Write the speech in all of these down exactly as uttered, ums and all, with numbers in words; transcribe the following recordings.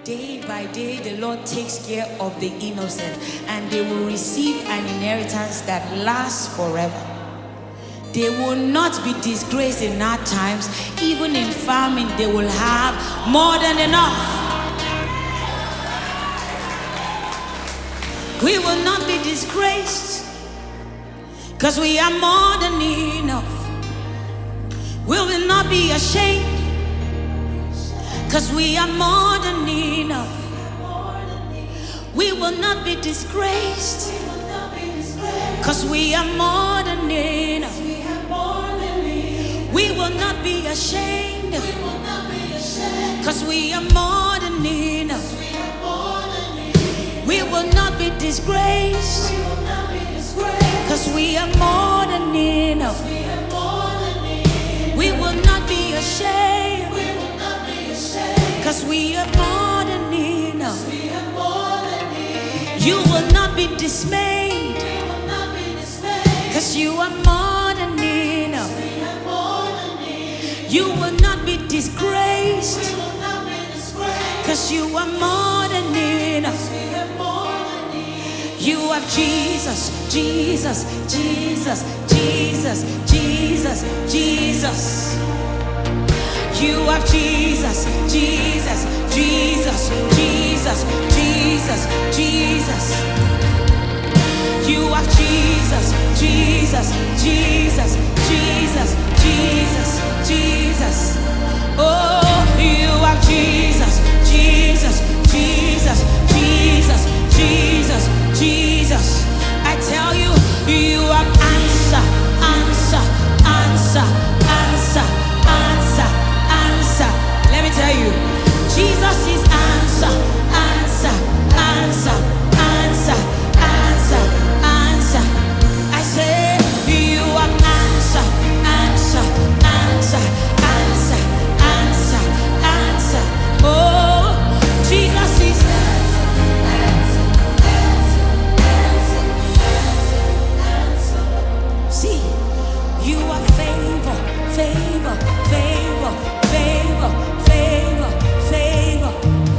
Day by day, the Lord takes care of the innocent, and they will receive an inheritance that lasts forever. They will not be disgraced in hard times. Even in famine, they will have more than enough. We will not be disgraced, because we are more than enough. We will not be ashamed, because we are more than enough. We will not be disgraced, because we are more than enough. We will not be ashamed, because we are more than enough. We will not be disgraced, because we are more than enough. We will not be ashamed, because we are more than enough. You will not be dismayed, because you are more than enough. You will not be disgraced, because you are more than enough. You are Jesus, Jesus, Jesus, Jesus, Jesus, Jesus. You are Jesus, Jesus, Jesus, Jesus, Jesus, Jesus. You are Jesus, Jesus, Jesus, Jesus, Jesus, Jesus. Oh, you are Jesus, Jesus, Jesus, Jesus, Jesus, Jesus. I tell you, you are answer, answer, answer, answer, answer, answer. Let me tell you, Jesus is answer, answer, answer, answer, answer, answer. I say, you are answer, answer, answer, answer, answer, answer. Oh, Jesus is see, you are favor, favor, favor, favor, favor, favor.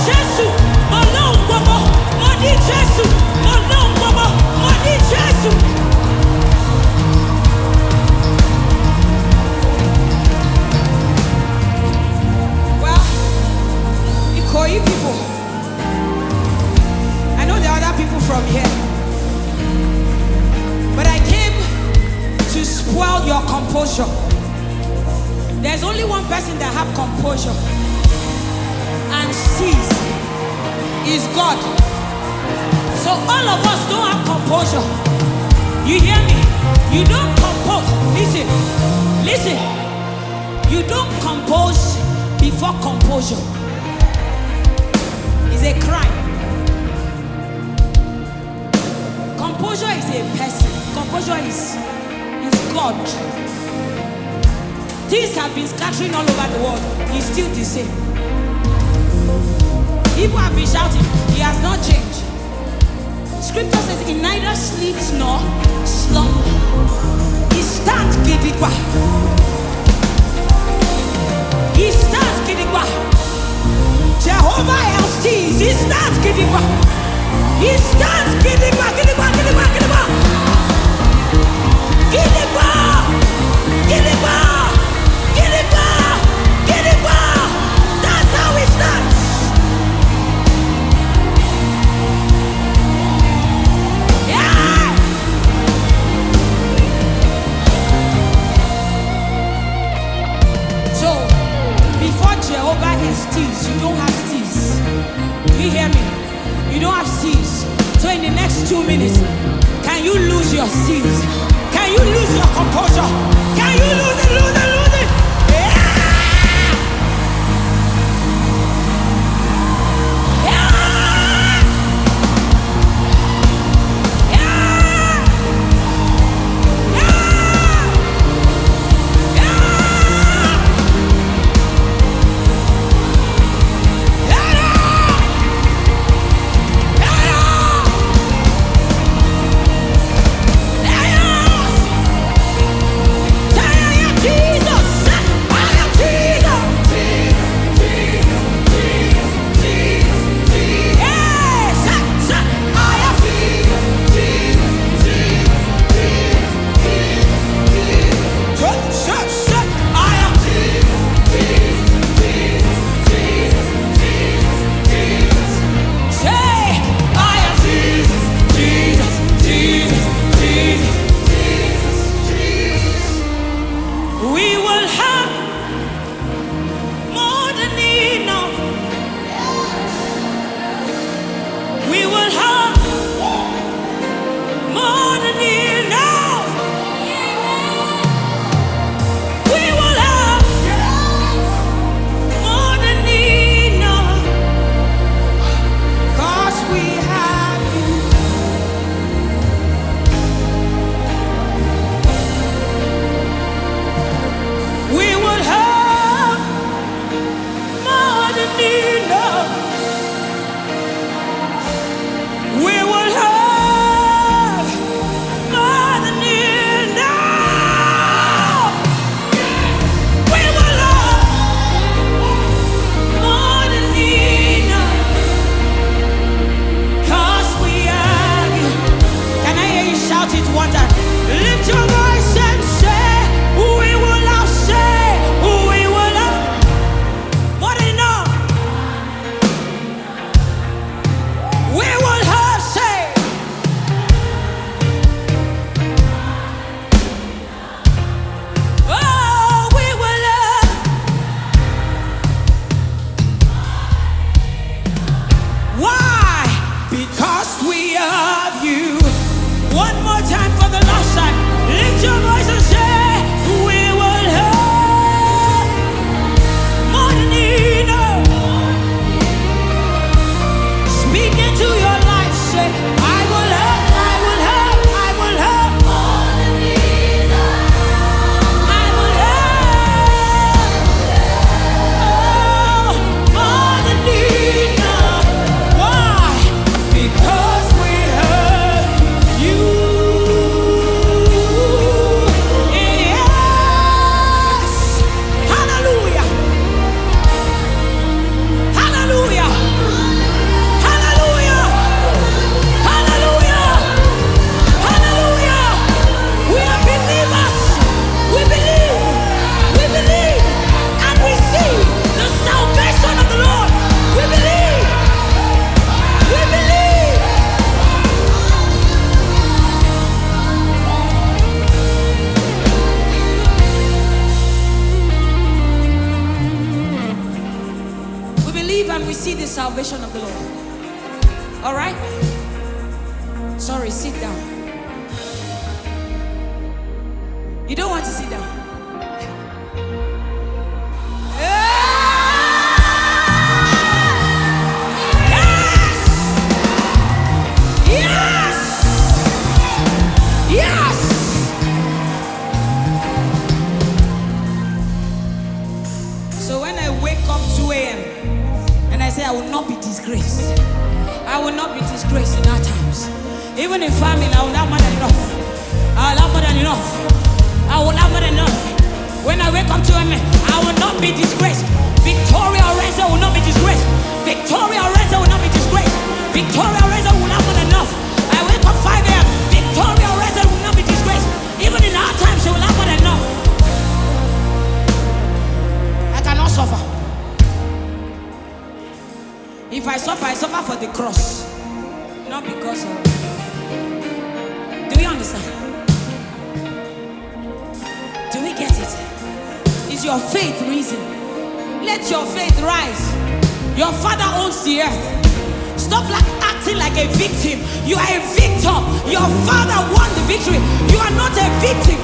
Jésù, mo lóhùn gbogbo, mo ní Jésù, mo lóhùn gbogbo, mo ní Jésù. Well, Ikoyi people, I know there are other people from here, but I came to spoil your composure. There's only one person that have composure and sees is God. So all of us don't have composure. You hear me? You don't compose. Listen, listen. You don't compose before composure. It's a crime. Composure is a person. Composure is, is God. Things have been scattering all over the world. He's still the same. People have been shouting, he has not changed. Scripture says he neither sleeps nor slumber. He stands gidigba. He stands gidigba. Jehovah El sees. He stands gidigba. He stands gidigba, gidigba, gidigba, gidigba. Gidigba. Gidigba. Gidigba. Gidigba. That's how he stands. Jehovah has steeds. You don't have steeds. You hear me? You don't have steeds. So in the next two minutes, can you lose your steeds? Can you lose your composure? Can you lose it, lose it, lose it? Yeah! Yeah! Yeah! Jesus! live and we see the salvation of the Lord. All right? Sorry, sit down. You don't want to sit down. I will not be disgraced. I will not be disgraced in our times. Even in family, I will have more than enough. I will have more than enough. I will have more than enough. When I wake up to him, I will not be disgraced. Victoria Orenze will not be disgraced. Victoria Orenze will not be disgraced. Victoria Orenze will have more than enough. I wake up five a m Victoria Orenze will not be disgraced. Even in our times, she will have more than enough. I cannot suffer. If I suffer, I suffer for the cross, not because of. Do we understand? Do we get it? Is your faith reason? Let your faith rise. Your Father owns the earth. Stop like acting like a victim. You are a victor. Your Father won the victory. You are not a victim.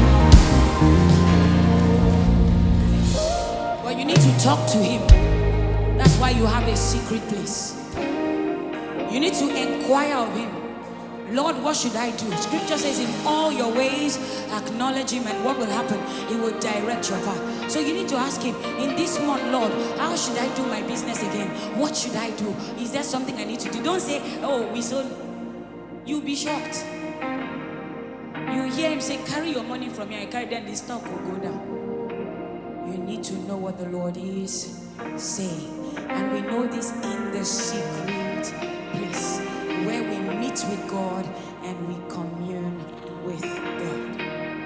But you need to talk to him. That's why you have a secret place. You need to inquire of him. Lord, what should I do? Scripture says in all your ways acknowledge him, and what will happen? He will direct your path. So you need to ask him, in this month, Lord, how should I do my business again? What should I do? Is there something I need to do? Don't say, oh, we sold. You'll be shocked. You hear him say, carry your money from here. I carry, then the stock will go down. You need to know what the Lord is saying. And we know this in the secret place where we meet with God and we commune with God.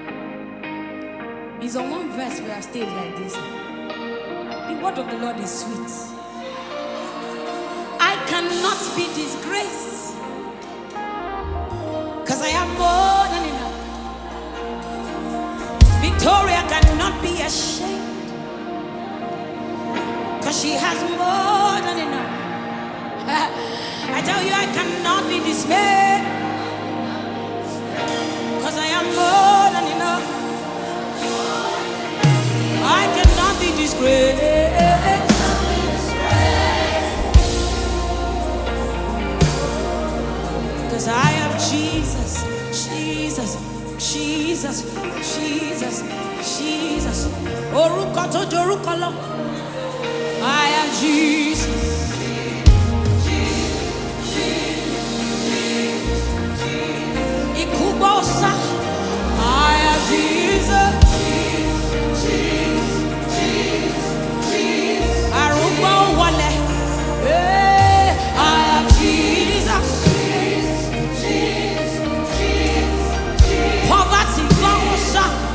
It's on one verse we have stayed like this. The word of the Lord is sweet. I cannot be disgraced because I have more than enough. Victoria cannot be ashamed because she has more than enough. I tell you, I cannot be dismayed because I am more than enough. I cannot be disgraced because I have Jesus, Jesus, Jesus, Jesus, Jesus. Oruko to dorukolo. I have Jesus. Ikubosa. I have Jesus. Arubo wale. I have Jesus. Poverty gosa.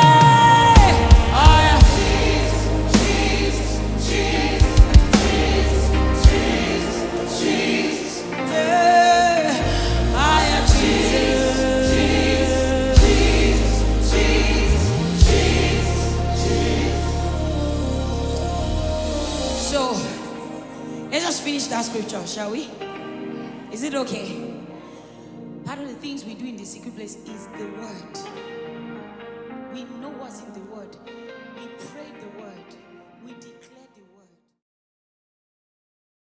Finish that scripture, shall we? Is it okay? Part of the things we do in the secret place is the word. We know what's in the word.